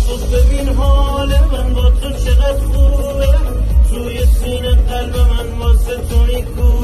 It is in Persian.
تو ببین حال من با تو چقدر خوبه، توی سینه قلب من واسه تو نیکو